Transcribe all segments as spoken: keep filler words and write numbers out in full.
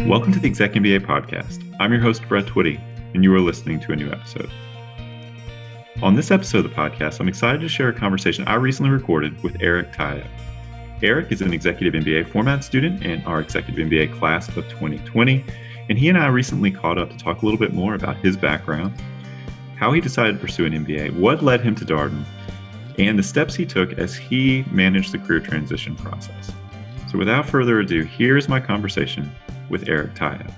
Welcome to the Exec M B A podcast. I'm your host, Brett Twitty, and you are listening to a new episode. On this episode of the podcast, I'm excited to share a conversation I recently recorded with Eric Taya. Eric is an Executive M B A format student in our Executive M B A class of twenty twenty, and he and I recently caught up to talk a little bit more about his background, how he decided to pursue an M B A, what led him to Darden, and the steps he took as he managed the career transition process. So without further ado, here's my conversation with Eric Taya.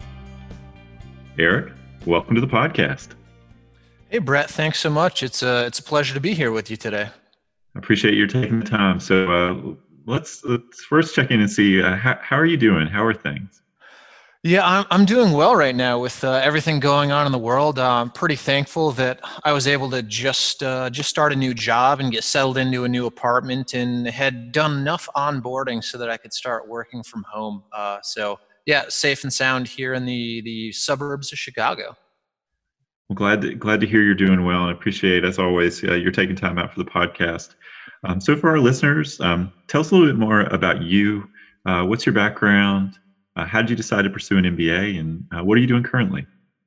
Eric, welcome to the podcast. Hey, Brett, thanks so much. It's a, it's a pleasure to be here with you today. I appreciate you taking the time. So uh, let's, let's first check in and see, uh, how, how are you doing? How are things? Yeah, I'm I'm doing well right now with uh, everything going on in the world. Uh, I'm pretty thankful that I was able to just uh, just start a new job and get settled into a new apartment and had done enough onboarding so that I could start working from home. Uh, so yeah, safe and sound here in the the suburbs of Chicago. Well, glad to, glad to hear you're doing well, and I appreciate, as always, uh, you're taking time out for the podcast. Um, so for our listeners, um, tell us a little bit more about you. Uh, what's your background? Uh, how did you decide to pursue an M B A, and uh, what are you doing currently?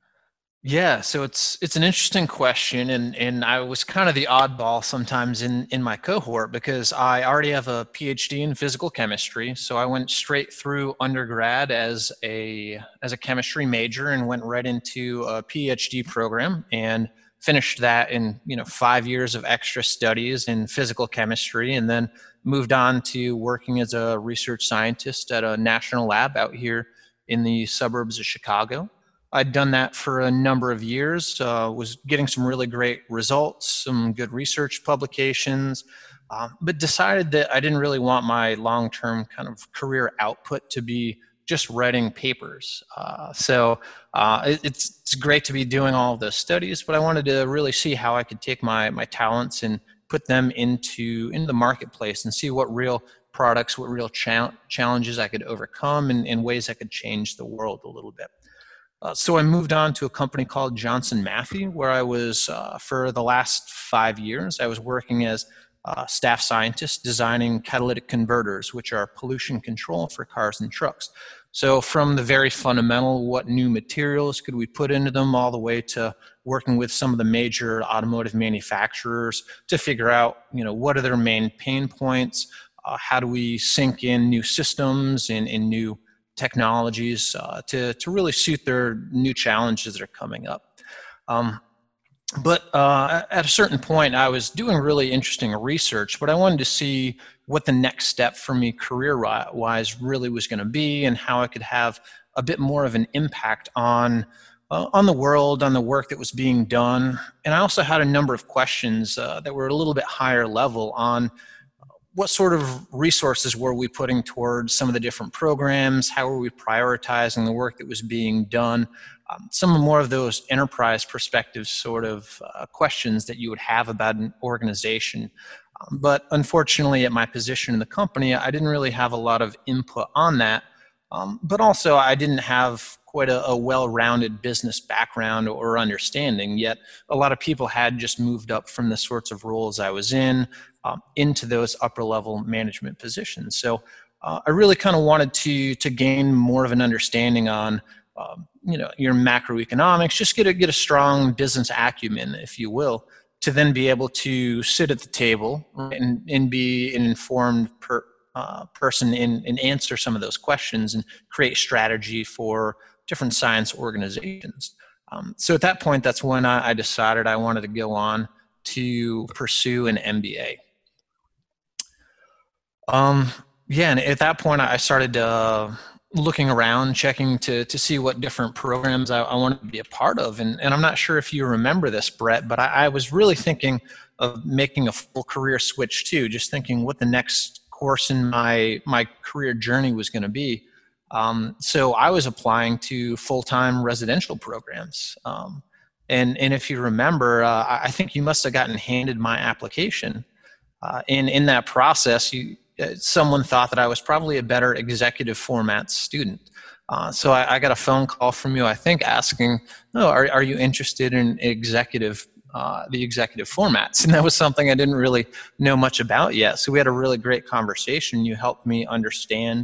Yeah, so it's it's an interesting question, and and I was kind of the oddball sometimes in in my cohort because I already have a P H D in physical chemistry. So I went straight through undergrad as a as a chemistry major and went right into a P H D program and finished that in you know five years of extra studies in physical chemistry, and then moved on to working as a research scientist at a national lab out here in the suburbs of Chicago. I'd done that for a number of years, uh, was getting some really great results, some good research publications, uh, but decided that I didn't really want my long-term kind of career output to be just writing papers. Uh, so uh, it, it's, it's great to be doing all of those studies, but I wanted to really see how I could take my my talents and put them into, into the marketplace and see what real products, what real cha- challenges I could overcome and, and ways I could change the world a little bit. Uh, so I moved on to a company called Johnson Matthey, where I was, uh, for the last five years, I was working as a staff scientist designing catalytic converters, which are pollution control for cars and trucks. So from the very fundamental, what new materials could we put into them, all the way to working with some of the major automotive manufacturers to figure out, you know, what are their main pain points, uh, how do we sync in new systems and, and new technologies uh, to, to really suit their new challenges that are coming up. Um, but uh, at a certain point, I was doing really interesting research, but I wanted to see what the next step for me career-wise really was going to be and how I could have a bit more of an impact on uh, on the world, on the work that was being done. And I also had a number of questions uh, that were a little bit higher level on what sort of resources were we putting towards some of the different programs? How were we prioritizing the work that was being done? Um, some more of those enterprise perspective sort of uh, questions that you would have about an organization. Um, but unfortunately, at my position in the company, I didn't really have a lot of input on that. Um, but also, I didn't have quite a, a well-rounded business background or understanding, yet a lot of people had just moved up from the sorts of roles I was in um, into those upper-level management positions. So uh, I really kind of wanted to to gain more of an understanding on um, you know your macroeconomics, just get a get a strong business acumen, if you will, to then be able to sit at the table and, and be an informed per, uh, person and, and answer some of those questions and create strategy for different science organizations. Um, so at that point, that's when I, I decided I wanted to go on to pursue an M B A. Um, yeah, and at that point, I started uh, looking around, checking to to see what different programs I, I wanted to be a part of. And, and I'm not sure if you remember this, Brett, but I, I was really thinking of making a full career switch too, just thinking what the next course in my my career journey was going to be. Um, so I was applying to full-time residential programs. Um, and, and if you remember, uh, I think you must have gotten handed my application. Uh, and in that process, you, uh, someone thought that I was probably a better executive format student. Uh, so I, I got a phone call from you, I think, asking, "Oh, are, are you interested in executive, uh, the executive formats?" And that was something I didn't really know much about yet. So we had a really great conversation. You helped me understand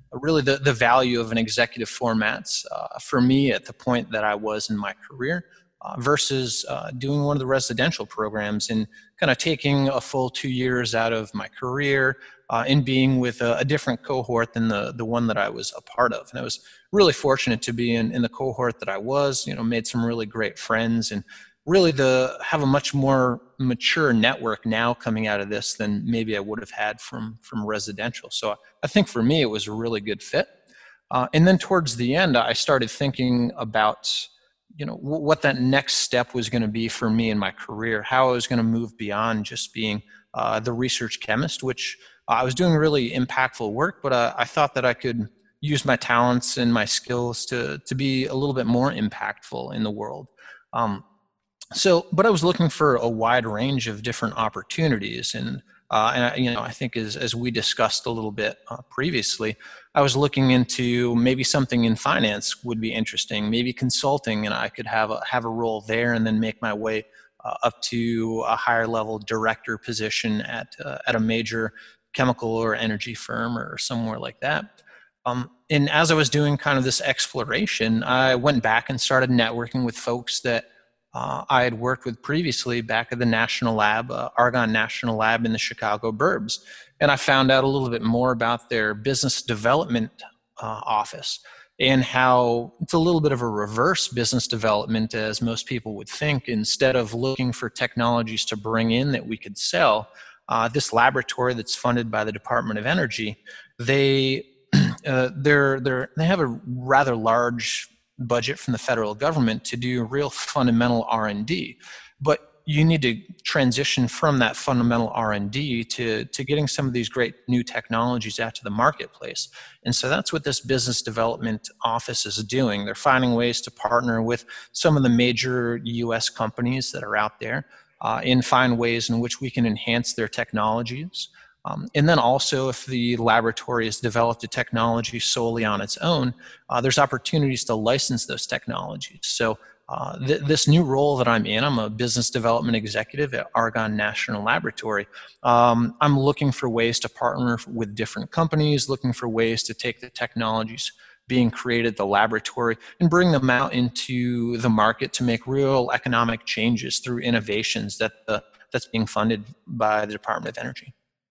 really the, the value of an executive formats uh, for me at the point that I was in my career uh, versus uh, doing one of the residential programs and kind of taking a full two years out of my career uh, and being with a, a different cohort than the, the one that I was a part of. And I was really fortunate to be in, in the cohort that I was, you know, made some really great friends and really the have a much more mature network now coming out of this than maybe I would have had from from residential. So I think for me it was a really good fit. Uh, and then towards the end, I started thinking about, you know, w- what that next step was going to be for me in my career, how I was going to move beyond just being uh, the research chemist, which I was doing really impactful work, but uh, I thought that I could use my talents and my skills to to be a little bit more impactful in the world. Um, So, but I was looking for a wide range of different opportunities, and uh, and I, you know, I think as as we discussed a little bit uh, previously, I was looking into maybe something in finance would be interesting, maybe consulting, and I could have a have a role there, and then make my way uh, up to a higher level director position at uh, at a major chemical or energy firm or somewhere like that. Um, and as I was doing kind of this exploration, I went back and started networking with folks that uh, I had worked with previously back at the National Lab, uh, Argonne National Lab in the Chicago burbs. And I found out a little bit more about their business development uh, office and how it's a little bit of a reverse business development, as most people would think. Instead of looking for technologies to bring in that we could sell, uh, this laboratory that's funded by the Department of Energy, they uh, they're, they're, they have a rather large budget from the federal government to do real fundamental R and D, but you need to transition from that fundamental R and D to, to getting some of these great new technologies out to the marketplace. And so that's what this business development office is doing. They're finding ways to partner with some of the major U S companies that are out there uh, and find ways in which we can enhance their technologies. Um, and then also, if the laboratory has developed a technology solely on its own, uh, there's opportunities to license those technologies. So uh, th- this new role that I'm in, I'm a business development executive at Argonne National Laboratory. Um, I'm looking for ways to partner with different companies, looking for ways to take the technologies being created at the laboratory and bring them out into the market to make real economic changes through innovations that the, that's being funded by the Department of Energy.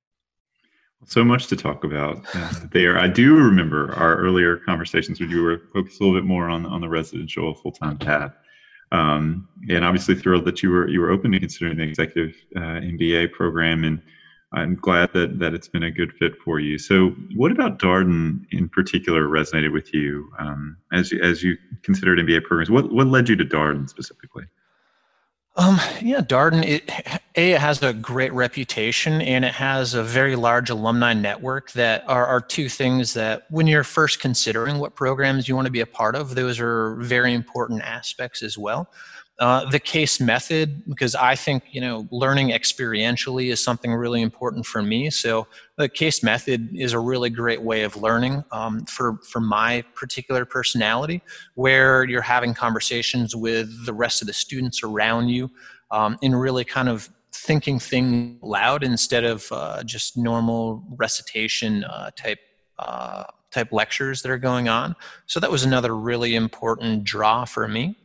So much to talk about uh, there. I do remember our earlier conversations where you were focused a little bit more on on the residential full-time path, um, and obviously thrilled that you were you were open to considering the executive uh, M B A program, and I'm glad that that it's been a good fit for you. So, what about Darden in particular resonated with you um, as you, as you considered M B A programs? What what led you to Darden specifically? Um, yeah, Darden, it, A, it has a great reputation and it has a very large alumni network that are, are two things that when you're first considering what programs you want to be a part of, those are very important aspects as well. Uh, the case method, because I think, you know, learning experientially is something really important for me. So the case method is a really great way of learning um, for, for my particular personality, where you're having conversations with the rest of the students around you um, and really kind of thinking things loud instead of uh, just normal recitation uh, type uh, type lectures that are going on. So that was another really important draw for me.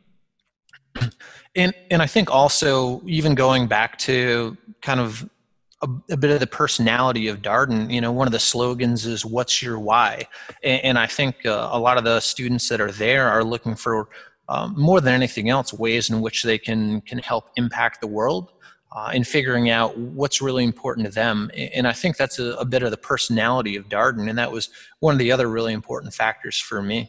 And and I think also, even going back to kind of a, a bit of the personality of Darden, you know, one of the slogans is "What's your why?" And, and I think uh, a lot of the students that are there are looking for um, more than anything else ways in which they can can help impact the world uh, in figuring out what's really important to them. And I think that's a, a bit of the personality of Darden, and that was one of the other really important factors for me.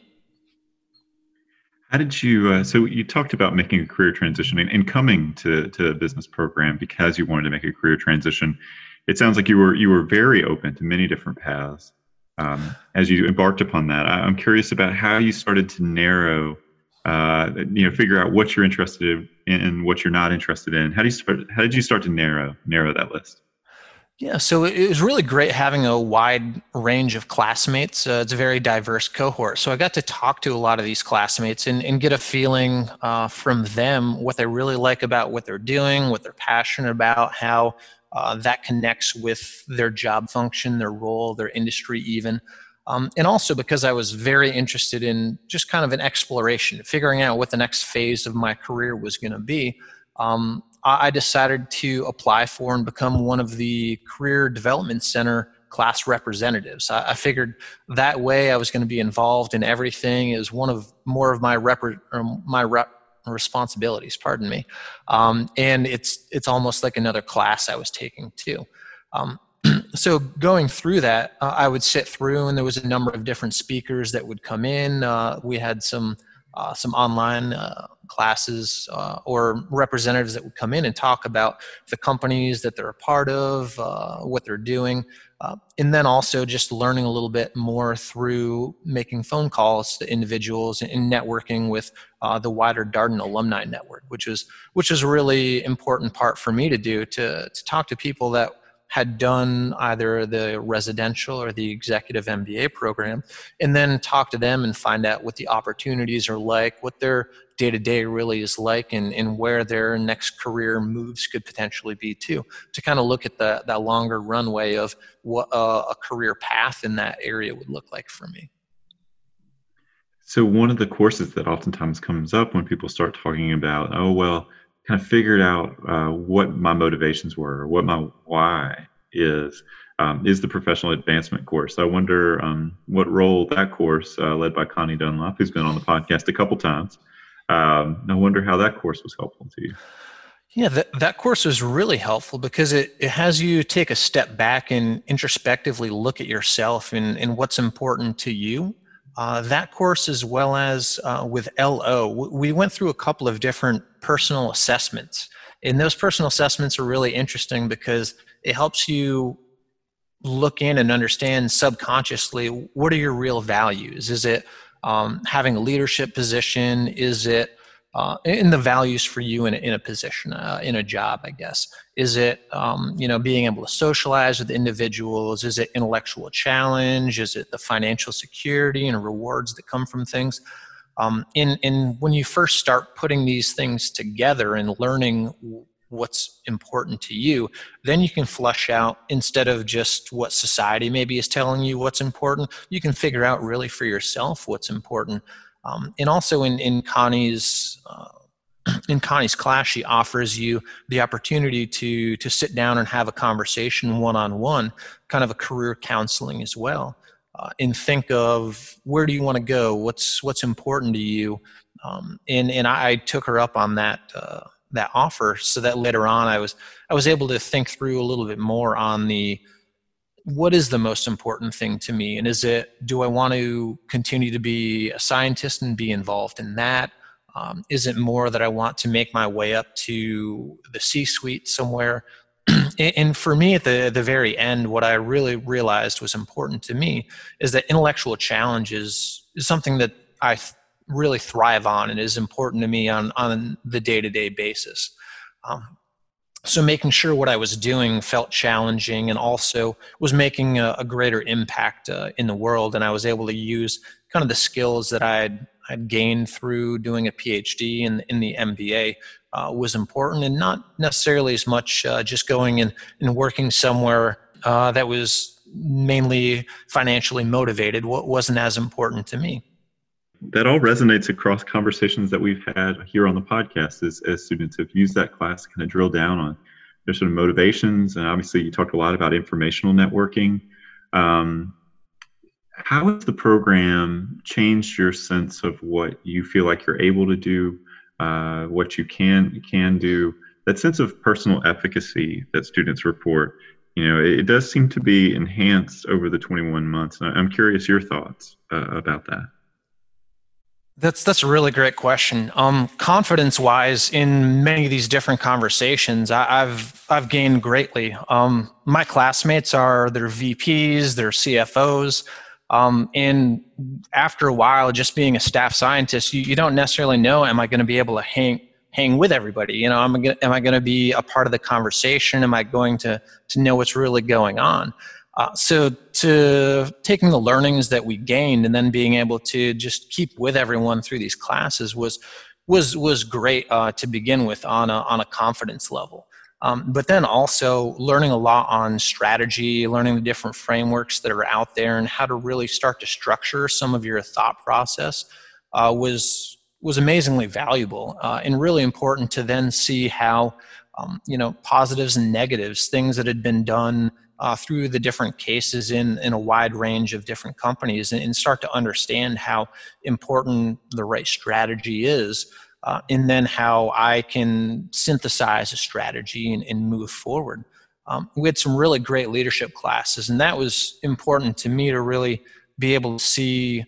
How did you, uh, so you talked about making a career transition and, and coming to, to a business program because you wanted to make a career transition. It sounds like you were you were very open to many different paths um, as you embarked upon that. I, I'm curious about how you started to narrow, uh, you know, figure out what you're interested in and what you're not interested in. How do you start, how did you start to narrow narrow that list? Yeah, so it was really great having a wide range of classmates. Uh, it's a very diverse cohort. So I got to talk to a lot of these classmates and, and get a feeling uh, from them what they really like about what they're doing, what they're passionate about, how uh, that connects with their job function, their role, their industry even. Um, and also because I was very interested in just kind of an exploration, figuring out what the next phase of my career was going to be. Um, I decided to apply for and become one of the Career Development Center class representatives. I, I figured that way I was going to be involved in everything as one of more of my rep, or my rep responsibilities, pardon me. Um, and it's it's almost like another class I was taking too. Um, so going through that, uh, I would sit through, and there was a number of different speakers that would come in. Uh, we had some uh, some online uh, classes uh, or representatives that would come in and talk about the companies that they're a part of, uh, what they're doing, uh, and then also just learning a little bit more through making phone calls to individuals and networking with uh, the wider Darden alumni network, which was which was a really important part for me to do, to to talk to people that had done either the residential or the executive M B A program, and then talk to them and find out what the opportunities are like, what their day-to-day really is like, and, and where their next career moves could potentially be too, to kind of look at the, that longer runway of what uh, a career path in that area would look like for me. So one of the courses that oftentimes comes up when people start talking about, oh, well, kind of figured out uh, what my motivations were, or what my why is, um, is the professional advancement course. I wonder um, what role that course, uh, led by Connie Dunlop, who's been on the podcast a couple times, um, I wonder how that course was helpful to you. Yeah, that, that course was really helpful because it, it has you take a step back and introspectively look at yourself and, and what's important to you. Uh, that course, as well as uh, with L O, we went through a couple of different personal assessments. And those personal assessments are really interesting because it helps you look in and understand subconsciously, what are your real values? Is it um, having a leadership position? Is it uh, in the values for you in a, in a position, uh, in a job, I guess? Is it, um, you know, being able to socialize with individuals? Is it intellectual challenge? Is it the financial security and rewards that come from things? Um, and, and when you first start putting these things together and learning what's important to you, then you can flush out, instead of just what society maybe is telling you what's important, you can figure out really for yourself what's important. Um, and also in, in Connie's uh, in Connie's class, she offers you the opportunity to to sit down and have a conversation one-on-one, kind of a career counseling as well, uh, and think of, where do you want to go? What's what's important to you? Um, and and I, I took her up on that uh, that offer, so that later on I was I was able to think through a little bit more on the, what is the most important thing to me? And is it, do I want to continue to be a scientist and be involved in that? Um, is it more that I want to make my way up to the C-suite somewhere? And for me, at the, the very end, what I really realized was important to me is that intellectual challenge is, is something that I th- really thrive on and is important to me on, on the day-to-day basis. Um, So making sure what I was doing felt challenging and also was making a, a greater impact uh, in the world. And I was able to use kind of the skills that I'd, I'd gained through doing a PhD in, in the M B A uh, was important, and not necessarily as much uh, just going and, and working somewhere uh, that was mainly financially motivated. What wasn't as important to me. That all resonates across conversations that we've had here on the podcast as, as students have used that class to kind of drill down on their sort of motivations. And obviously you talked a lot about informational networking. Um, how has the program changed your sense of what you feel like you're able to do, uh, what you can can do, that sense of personal efficacy that students report? You know, it, it does seem to be enhanced over the twenty-one months. And I'm curious your thoughts uh, about that. That's that's a really great question. Um, confidence-wise, in many of these different conversations, I, I've I've gained greatly. Um, my classmates are their V Ps, their C F Os, um, and after a while, just being a staff scientist, you, you don't necessarily know, am I going to be able to hang hang with everybody? You know, am I gonna, am I going to be a part of the conversation? Am I going to to know what's really going on? Uh, so to taking the learnings that we gained and then being able to just keep with everyone through these classes was was was great uh, to begin with on a on a confidence level. Um, but then also learning a lot on strategy, learning the different frameworks that are out there and how to really start to structure some of your thought process uh, was was amazingly valuable uh, and really important to then see how um, you know positives and negatives, things that had been done uh, through the different cases in in a wide range of different companies, and, and start to understand how important the right strategy is. Uh, and then how I can synthesize a strategy and, and move forward. Um, we had some really great leadership classes, and that was important to me to really be able to see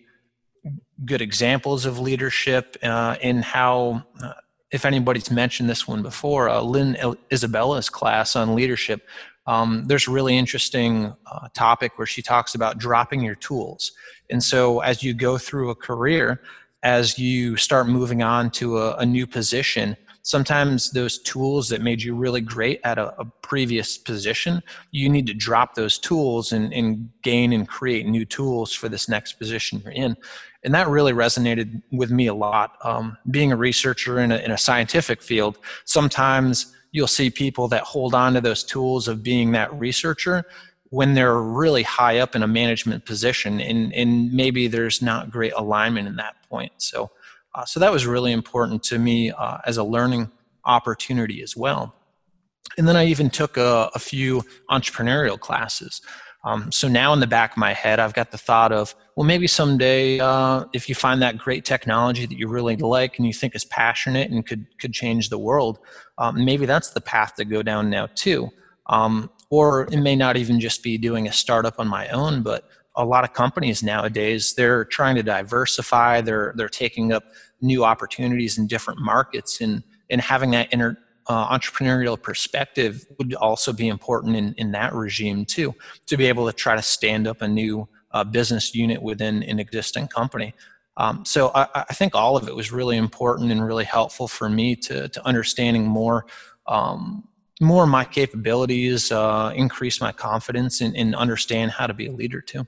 good examples of leadership uh, in how, uh, if anybody's mentioned this one before, uh, Lynn Isabella's class on leadership, um, there's a really interesting uh, topic where she talks about dropping your tools. And so as you go through a career, as you start moving on to a, a new position, sometimes those tools that made you really great at a, a previous position, you need to drop those tools and, and gain and create new tools for this next position you're in. And that really resonated with me a lot. Um, being a researcher in a, in a scientific field, sometimes you'll see people that hold on to those tools of being that researcher when they're really high up in a management position, and, and maybe there's not great alignment in that point. So, uh, so that was really important to me uh, as a learning opportunity as well. And then I even took a, a few entrepreneurial classes. Um, so now in the back of my head, I've got the thought of, well, maybe someday uh, if you find that great technology that you really like and you think is passionate and could could change the world, um, maybe that's the path to go down now too. Um, or it may not even just be doing a startup on my own, but a lot of companies nowadays, they're trying to diversify. They're they're taking up new opportunities in different markets, and and having that inter, uh, entrepreneurial perspective would also be important in, in that regime too, to be able to try to stand up a new uh, business unit within an existing company. Um, so I, I think all of it was really important and really helpful for me to to understanding more. Um, more of my capabilities, uh, increase my confidence, and, and understand how to be a leader too.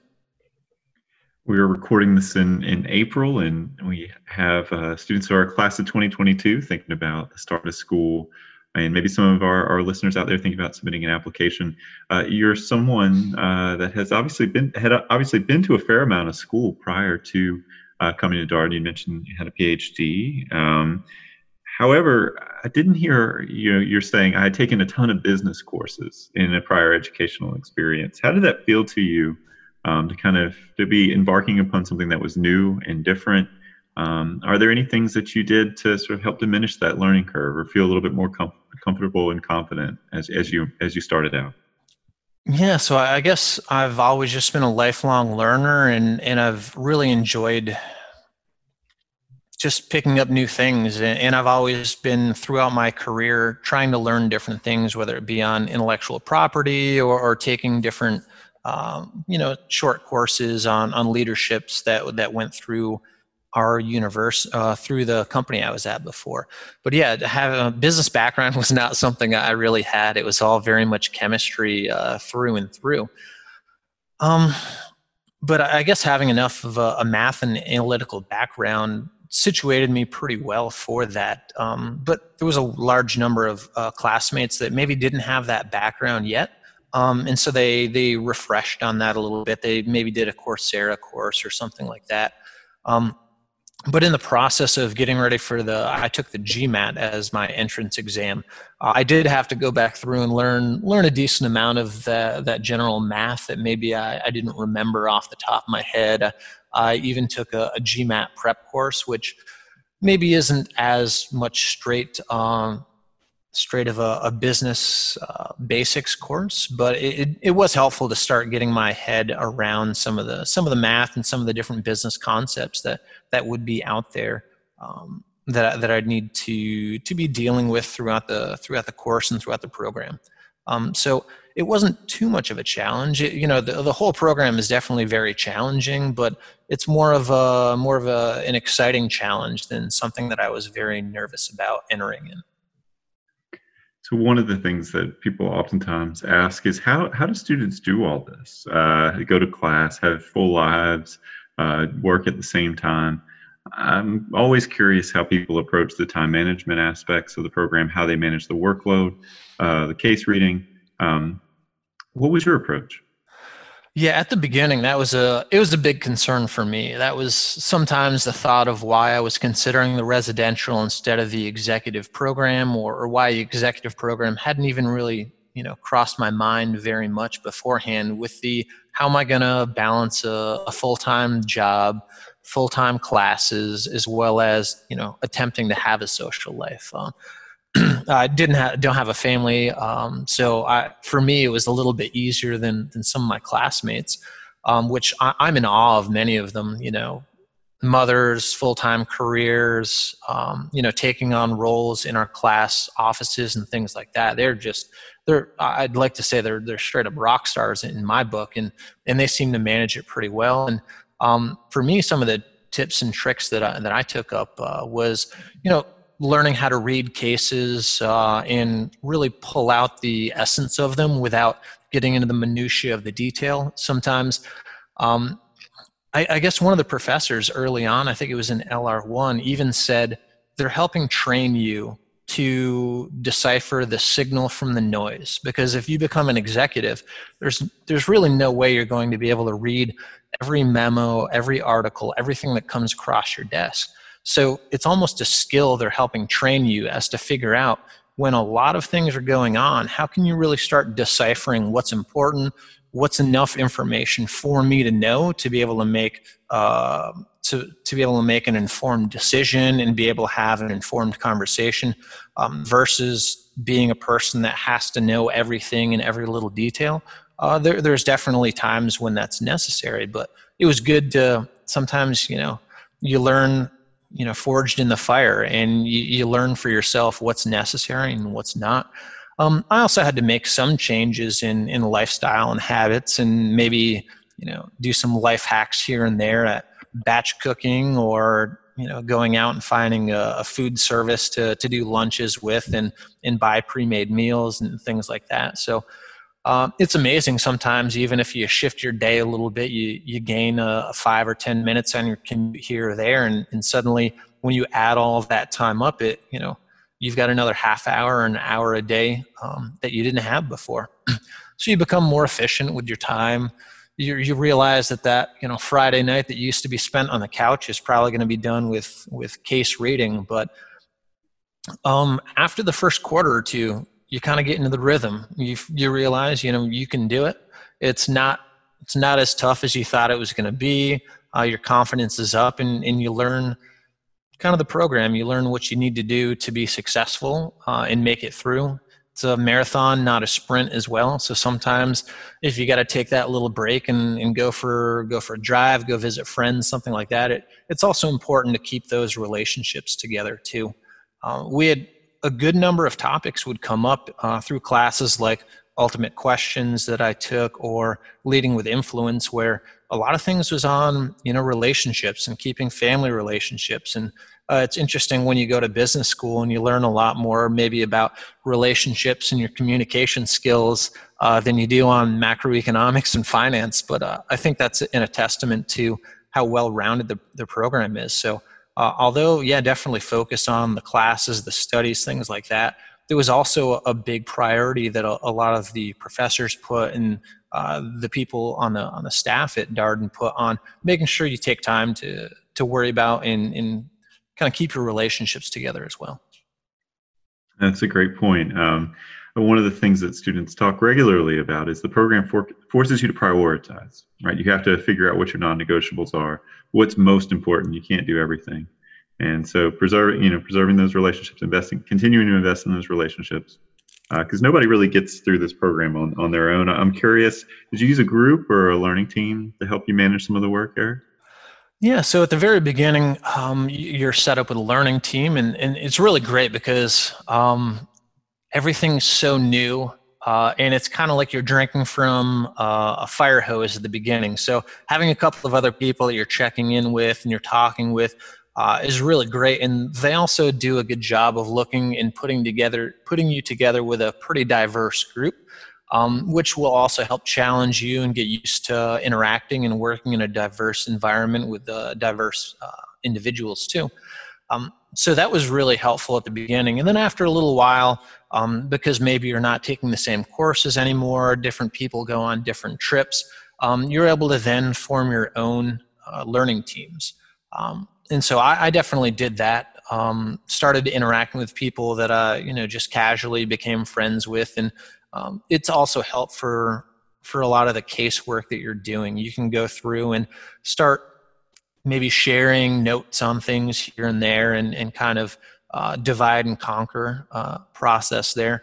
We are recording this in, in April, and we have uh, students of our class of twenty twenty-two thinking about the start of school, and maybe some of our, our listeners out there thinking about submitting an application. Uh, you're someone uh, that has obviously been had obviously been to a fair amount of school prior to uh, coming to Darden. You mentioned you had a PhD. Um, However, I didn't hear you know, you're saying I had taken a ton of business courses in a prior educational experience. How did that feel to you um, to kind of to be embarking upon something that was new and different? Um, are there any things that you did to sort of help diminish that learning curve or feel a little bit more com- comfortable and confident as, as you as you started out? Yeah, so I guess I've always just been a lifelong learner, and, and I've really enjoyed just picking up new things. And I've always been throughout my career trying to learn different things, whether it be on intellectual property or, or taking different, um, you know, short courses on, on leaderships that, that went through our universe, uh, through the company I was at before. But yeah, to have a business background was not something I really had. It was all very much chemistry uh, through and through. Um, but I guess having enough of a, a math and analytical background situated me pretty well for that. Um, but there was a large number of uh, classmates that maybe didn't have that background yet. Um, and so they they refreshed on that a little bit. They maybe did a Coursera course or something like that. Um, but in the process of getting ready for the, I took the GMAT as my entrance exam. Uh, I did have to go back through and learn learn a decent amount of the, that general math that maybe I, I didn't remember off the top of my head. I even took a, a GMAT prep course, which maybe isn't as much straight um, straight of a, a business uh, basics course, but it, it was helpful to start getting my head around some of the some of the math and some of the different business concepts that that would be out there um, that that I'd need to to be dealing with throughout the throughout the course and throughout the program. Um, so it wasn't too much of a challenge. It, you know, the, the whole program is definitely very challenging, but it's more of a more of a, an exciting challenge than something that I was very nervous about entering in. So one of the things that people oftentimes ask is how how do students do all this? Uh, go to class, have full lives, uh, work at the same time. I'm always curious how people approach the time management aspects of the program, how they manage the workload, uh, the case reading. Um, what was your approach? Yeah, at the beginning, that was a it was a big concern for me. That was sometimes the thought of why I was considering the residential instead of the executive program, or, or why the executive program hadn't even really, you know, crossed my mind very much beforehand. With the how am I going to balance a, a full time job, full time classes, as well as, you know, attempting to have a social life. Um, I didn't have don't have a family, um, so I, for me it was a little bit easier than than some of my classmates, um, which I, I'm in awe of many of them. You know, mothers, full time careers, um, you know, taking on roles in our class offices and things like that. They're just they're I'd like to say they're they're straight up rock stars in my book, and and they seem to manage it pretty well. And um, for me, some of the tips and tricks that I, that I took up uh, was, you know, learning how to read cases uh, and really pull out the essence of them without getting into the minutia of the detail. Sometimes, um, I, I guess one of the professors early on, I think it was in L R one, even said they're helping train you to decipher the signal from the noise. Because if you become an executive, there's there's really no way you're going to be able to read every memo, every article, everything that comes across your desk. So it's almost a skill they're helping train you as to figure out when a lot of things are going on, how can you really start deciphering what's important, what's enough information for me to know to be able to make uh, to, to be able to make an informed decision and be able to have an informed conversation, um, versus being a person that has to know everything in every little detail. Uh, there, there's definitely times when that's necessary, but it was good to sometimes, you know, you learn, you know, forged in the fire, and you, you learn for yourself what's necessary and what's not. Um, I also had to make some changes in, in lifestyle and habits, and maybe, you know, do some life hacks here and there at batch cooking, or, you know, going out and finding a, a food service to, to do lunches with, and, and buy pre-made meals and things like that. So, Um, it's amazing sometimes, even if you shift your day a little bit, you, you gain a, a five or ten minutes on your commute here or there. And, and suddenly when you add all of that time up, it, you know, you've got another half hour or an hour a day um, that you didn't have before. So you become more efficient with your time. You, you realize that that, you know, Friday night that used to be spent on the couch is probably going to be done with, with case reading. But um, after the first quarter or two, you kind of get into the rhythm. You you realize, you know, you can do it. It's not it's not as tough as you thought it was going to be. Uh, your confidence is up, and, and you learn kind of the program. You learn what you need to do to be successful uh, and make it through. It's a marathon, not a sprint as well. So sometimes if you got to take that little break and, and go for go for a drive, go visit friends, something like that, it, it's also important to keep those relationships together too. Uh, we had a good number of topics would come up uh, through classes like Ultimate Questions that I took, or Leading with Influence, where a lot of things was on, you know, relationships and keeping family relationships. And uh, it's interesting when you go to business school and you learn a lot more maybe about relationships and your communication skills uh, than you do on macroeconomics and finance. But uh, I think that's in a testament to how well-rounded the, the program is. So Uh, although, yeah, definitely focus on the classes, the studies, things like that, there was also a big priority that a, a lot of the professors put, and uh, the people on the on the staff at Darden put on making sure you take time to to worry about and, and kind of keep your relationships together as well. That's a great point. Um, one of the things that students talk regularly about is the program for, forces you to prioritize, right? You have to figure out what your non-negotiables are, what's most important. You can't do everything. And so preserving, you know, preserving those relationships, investing, continuing to invest in those relationships, because uh, nobody really gets through this program on, on their own. I'm curious, did you use a group or a learning team to help you manage some of the work, Eric? Yeah, so at the very beginning, um, you're set up with a learning team, and, and it's really great because um, everything's so new, uh, and it's kind of like you're drinking from uh, a fire hose at the beginning. So having a couple of other people that you're checking in with and you're talking with uh, is really great. And they also do a good job of looking and putting together, putting you together with a pretty diverse group, um, which will also help challenge you and get used to interacting and working in a diverse environment with uh, diverse uh, individuals too. Um, so that was really helpful at the beginning. And then after a little while, um, because maybe you're not taking the same courses anymore, different people go on different trips, um, you're able to then form your own uh, learning teams. Um, and so I, I definitely did that. Um, started interacting with people that I, you know, just casually became friends with. And um, it's also helped for, for a lot of the casework that you're doing. You can go through and start maybe sharing notes on things here and there, and, and kind of uh, divide and conquer uh, process there.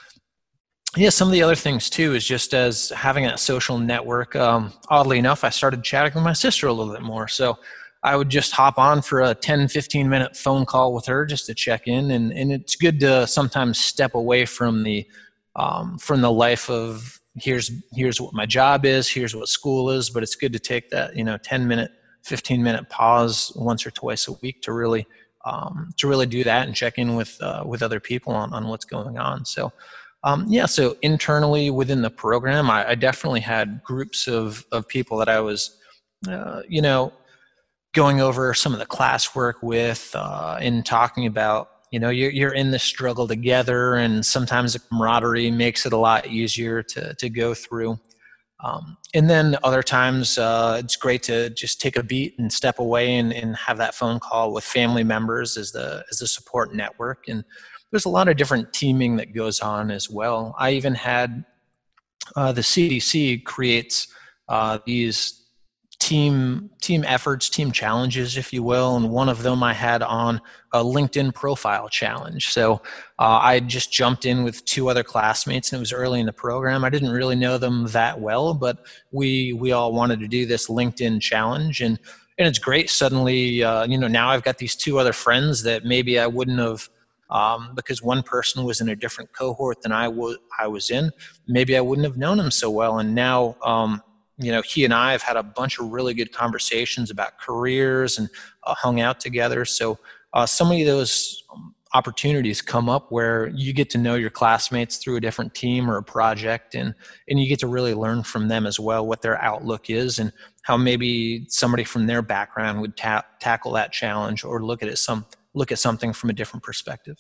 Yeah, some of the other things too is just as having a social network. Um, oddly enough, I started chatting with my sister a little bit more. So I would just hop on for a ten, fifteen minute phone call with her just to check in. And, and it's good to sometimes step away from the, um, from the life of here's, here's what my job is, here's what school is, but it's good to take that, you know, ten minute, fifteen minute pause once or twice a week to really, um, to really do that and check in with, uh, with other people on, on what's going on. So, um, yeah, so internally within the program, I, I definitely had groups of, of people that I was, uh, you know, going over some of the classwork with, uh, and talking about, you know, you're, you're in this struggle together, and sometimes the camaraderie makes it a lot easier to, to go through. Um, and then other times, uh, it's great to just take a beat and step away and, and have that phone call with family members as the, as the support network. And there's a lot of different teaming that goes on as well. I even had, uh, the C D C creates, uh, these team team efforts, team challenges, if you will. And one of them I had on a LinkedIn profile challenge. So uh, I just jumped in with two other classmates, and it was early in the program. I didn't really know them that well, but we we all wanted to do this LinkedIn challenge. And and it's great. Suddenly, uh, you know, now I've got these two other friends that maybe I wouldn't have, um, because one person was in a different cohort than I, w- I was in. Maybe I wouldn't have known him so well. And now, um, you know, he and I have had a bunch of really good conversations about careers and uh, hung out together. So uh, so many of those opportunities come up where you get to know your classmates through a different team or a project, and, and you get to really learn from them as well, what their outlook is and how maybe somebody from their background would ta- tackle that challenge or look at it some look at something from a different perspective.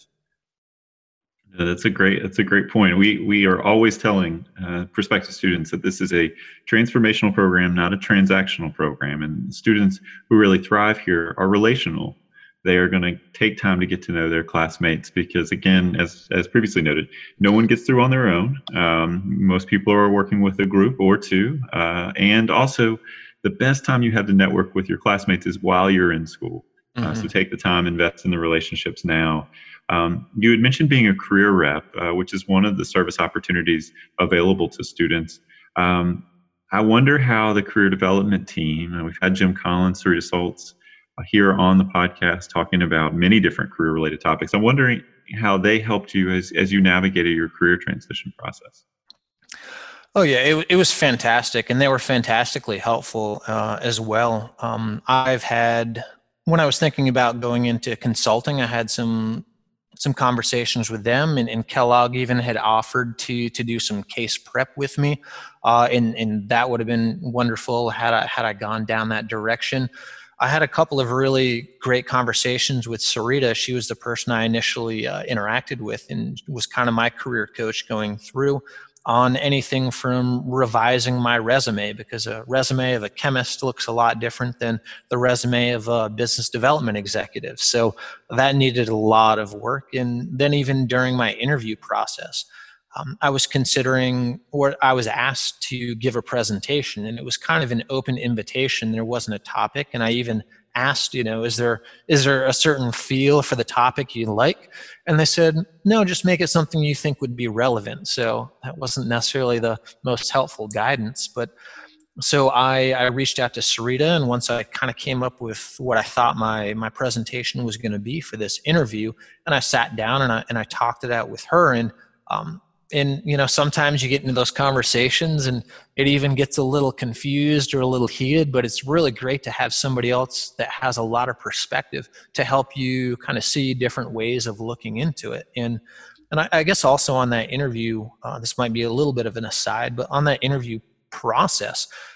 That's a great. That's a great point. We we are always telling uh, prospective students that this is a transformational program, not a transactional program. And students who really thrive here are relational. They are going to take time to get to know their classmates because, again, as as previously noted, no one gets through on their own. Um, most people are working with a group or two, uh, and also the best time you have to network with your classmates is while you're in school. Uh, Mm-hmm. so take the time, invest in the relationships now. Um, you had mentioned being a career rep, uh, which is one of the service opportunities available to students. Um, I wonder how the career development team, uh, we've had Jim Collins, Sarita Saltz uh, here on the podcast talking about many different career related topics. I'm wondering how they helped you as, as you navigated your career transition process. Oh yeah, it, it was fantastic, and they were fantastically helpful uh, as well. Um, I've had, when I was thinking about going into consulting, I had some some conversations with them, and, and Kellogg even had offered to to do some case prep with me, uh, and and that would have been wonderful had I had I gone down that direction. I had a couple of really great conversations with Sarita. She was the person I initially uh, interacted with and was kind of my career coach going through on anything from revising my resume, because a resume of a chemist looks a lot different than the resume of a business development executive. So that needed a lot of work. And then even during my interview process, um, I was considering, or I was asked to give a presentation, and it was kind of an open invitation. There wasn't a topic. And I even asked, you know, is there is there a certain feel for the topic you like? And they said, no, just make it something you think would be relevant. So that wasn't necessarily the most helpful guidance. But so I, I reached out to Sarita, and once I kind of came up with what I thought my my presentation was going to be for this interview, and I sat down and I and I talked it out with her. And um, and you know, sometimes you get into those conversations and it even gets a little confused or a little heated, but it's really great to have somebody else that has a lot of perspective to help you kind of see different ways of looking into it. And and I, I guess also on that interview, uh, this might be a little bit of an aside, but on that interview process,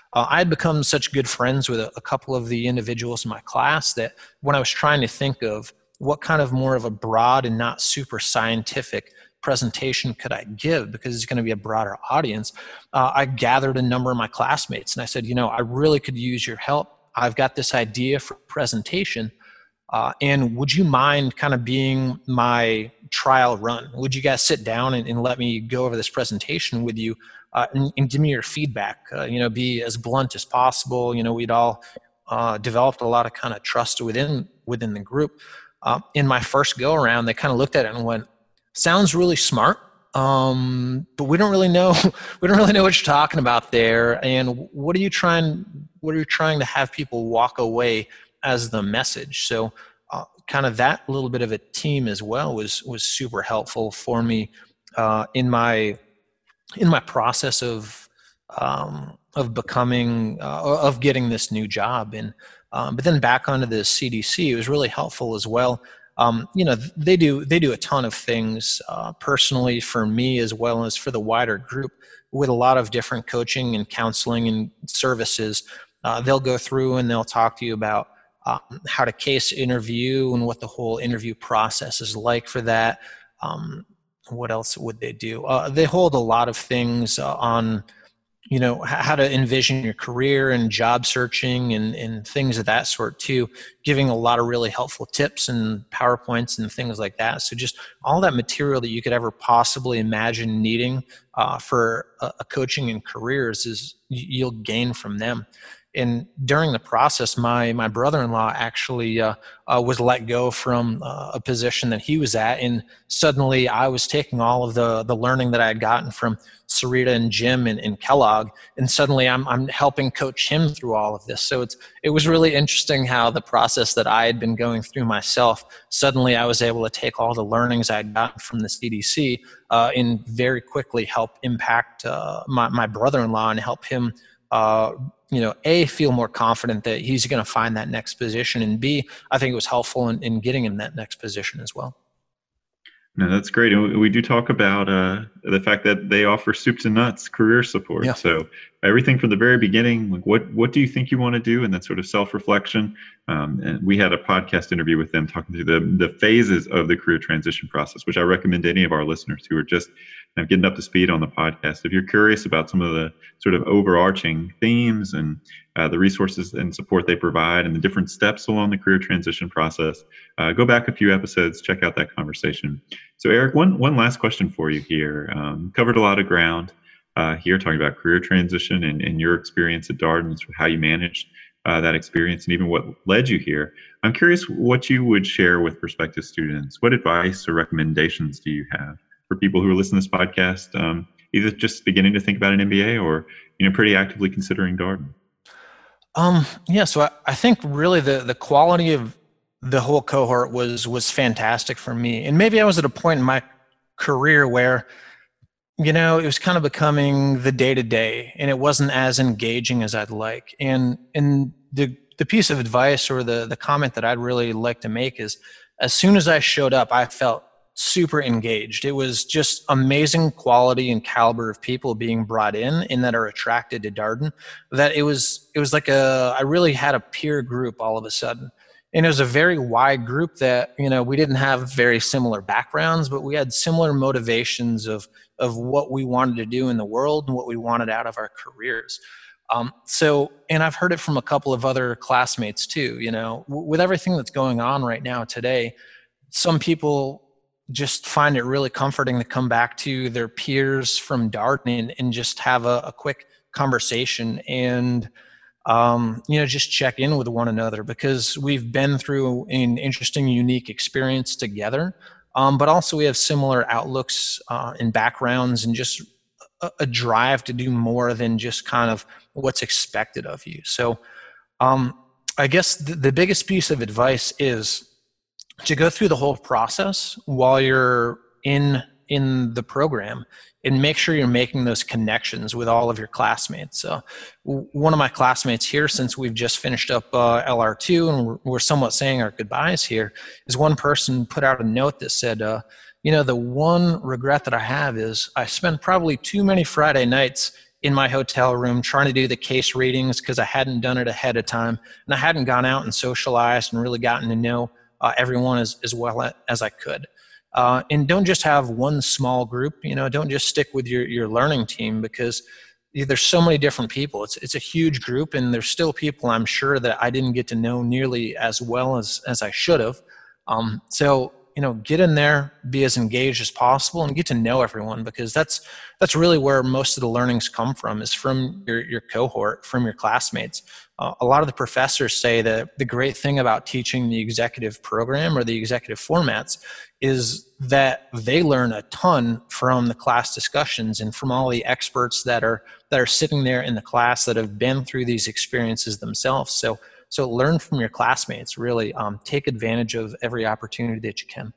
uh, I had become such good friends with a, a couple of the individuals in my class that when I was trying to think of what kind of more of a broad and not super scientific presentation could I give, because it's going to be a broader audience, uh, I gathered a number of my classmates and I said, you know, I really could use your help. I've got this idea for presentation. Uh, and would you mind kind of being my trial run? Would you guys sit down and, and let me go over this presentation with you uh, and, and give me your feedback? Uh, you know, be as blunt as possible. You know, we'd all uh, developed a lot of kind of trust within within the group. Uh, in my first go around, they kind of looked at it and went, "Sounds really smart, um, but we don't really know. We don't really know what you're talking about there. And what are you trying? What are you trying to have people walk away as the message?" So uh, kind of that little bit of a team as well was was super helpful for me uh, in my in my process of um, of becoming uh, of getting this new job. And um, but then back onto the C D C, it was really helpful as well. Um, you know, they do they do a ton of things uh, personally for me as well as for the wider group with a lot of different coaching and counseling and services. Uh, they'll go through and they'll talk to you about um, how to case interview and what the whole interview process is like for that. Um, what else would they do? Uh, they hold a lot of things uh, on, you know, how to envision your career and job searching and, and things of that sort too, giving a lot of really helpful tips and PowerPoints and things like that. So just all that material that you could ever possibly imagine needing uh, for a, a coaching and careers is you'll gain from them. And during the process, my my brother-in-law actually uh, uh, was let go from uh, a position that he was at, and suddenly I was taking all of the the learning that I had gotten from Sarita and Jim and, and Kellogg, and suddenly I'm I'm helping coach him through all of this. So it's it was really interesting how the process that I had been going through myself, suddenly I was able to take all the learnings I had gotten from the C D C uh, and very quickly help impact uh, my my brother-in-law and help him. Uh, you know, A, feel more confident that he's going to find that next position, and B, I think it was helpful in, in getting him that next position as well. No, that's great. And we do talk about uh, the fact that they offer soup to nuts career support. Yeah. So everything from the very beginning, like what what do you think you want to do, and that sort of self-reflection. Um, and we had a podcast interview with them talking through the the phases of the career transition process, which I recommend to any of our listeners who are just kind of getting up to speed on the podcast. If you're curious about some of the sort of overarching themes and uh, the resources and support they provide and the different steps along the career transition process, uh, go back a few episodes, check out that conversation. So Eric, one one last question for you here. Um, covered a lot of ground uh, here talking about career transition and, and your experience at Darden, sort of how you managed uh, that experience and even what led you here. I'm curious what you would share with prospective students. What advice or recommendations do you have for people who are listening to this podcast, um, either just beginning to think about an M B A or, you know, pretty actively considering Darden? Um, yeah, so I, I think really the, the quality of the whole cohort was was fantastic for me. And maybe I was at a point in my career where, you know, it was kind of becoming the day-to-day and it wasn't as engaging as I'd like. And and the the piece of advice or the the comment that I'd really like to make is, as soon as I showed up, I felt super engaged. It was just amazing quality and caliber of people being brought in and that are attracted to Darden, that it was it was like a I really had a peer group all of a sudden. And it was a very wide group that, you know, we didn't have very similar backgrounds, but we had similar motivations of of what we wanted to do in the world and what we wanted out of our careers. Um, so, and I've heard it from a couple of other classmates too, you know, w- with everything that's going on right now today, some people just find it really comforting to come back to their peers from Darden and, and just have a, a quick conversation and, um, you know, just check in with one another, because we've been through an interesting, unique experience together. Um, but also we have similar outlooks uh, and backgrounds and just a, a drive to do more than just kind of what's expected of you. So um, I guess the, the biggest piece of advice is to go through the whole process while you're in in the program and make sure you're making those connections with all of your classmates. So w- one of my classmates here, since we've just finished up uh, L R two and we're, we're somewhat saying our goodbyes here, is one person put out a note that said, uh, you know, the one regret that I have is I spent probably too many Friday nights in my hotel room trying to do the case readings because I hadn't done it ahead of time, and I hadn't gone out and socialized and really gotten to know uh, everyone as, as well as I could. Uh, and don't just have one small group, you know, don't just stick with your, your learning team, because there's so many different people. It's it's a huge group, and there's still people I'm sure that I didn't get to know nearly as well as, as I should have. Um, so, you know, get in there, be as engaged as possible, and get to know everyone, because that's that's really where most of the learnings come from, is from your, your cohort, from your classmates. Uh, a lot of the professors say that the great thing about teaching the executive program or the executive formats is that they learn a ton from the class discussions and from all the experts that are that are sitting there in the class that have been through these experiences themselves. So So learn from your classmates, really. Um, take advantage of every opportunity that you can.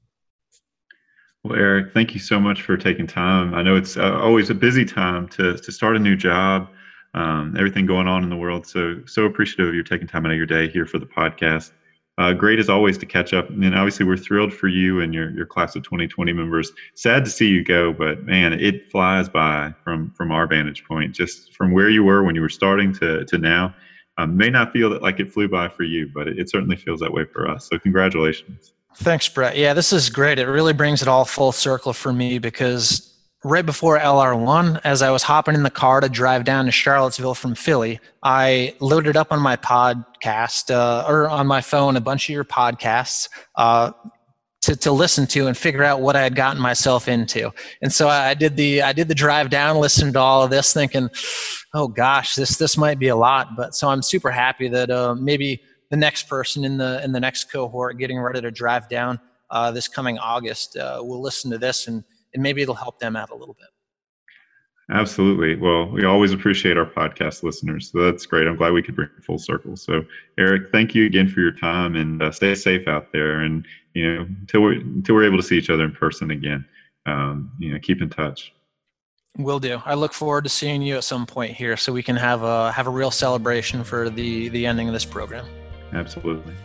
Well, Eric, thank you so much for taking time. I know it's uh, always a busy time to to start a new job, um, everything going on in the world. So, so appreciative of you taking time out of your day here for the podcast. Uh, great as always to catch up. And obviously we're thrilled for you and your, your class of twenty twenty members. Sad to see you go, but man, it flies by from, from our vantage point, just from where you were when you were starting to, to now. Um, may not feel that like it flew by for you, but it, it certainly feels that way for us. So congratulations. Thanks, Brett. Yeah, this is great. It really brings it all full circle for me, because right before L R one, as I was hopping in the car to drive down to Charlottesville from Philly, I loaded up on my podcast uh, or on my phone a bunch of your podcasts uh, to to listen to and figure out what I had gotten myself into. And so I did the I did the drive down, listened to all of this, thinking, oh gosh, this this might be a lot. But so I'm super happy that uh, maybe the next person in the in the next cohort getting ready to drive down uh, this coming August uh, will listen to this, and and maybe it'll help them out a little bit. Absolutely. Well, we always appreciate our podcast listeners. So that's great. I'm glad we could bring it full circle. So Eric, thank you again for your time, and uh, stay safe out there. And, you know, until we're, until we're able to see each other in person again, um, you know, keep in touch. Will do. I look forward to seeing you at some point here, so we can have a, have a real celebration for the, the ending of this program. Absolutely.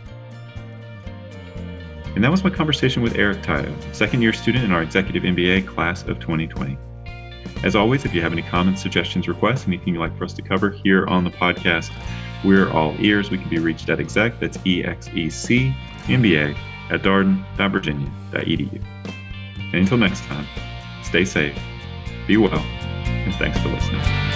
And that was my conversation with Eric Tayo, second year student in our Executive M B A class of twenty twenty. As always, if you have any comments, suggestions, requests, anything you'd like for us to cover here on the podcast, we're all ears. We can be reached at exec, that's E X E C, M B A, at darden dot virginia dot e d u. And until next time, stay safe, be well, and thanks for listening.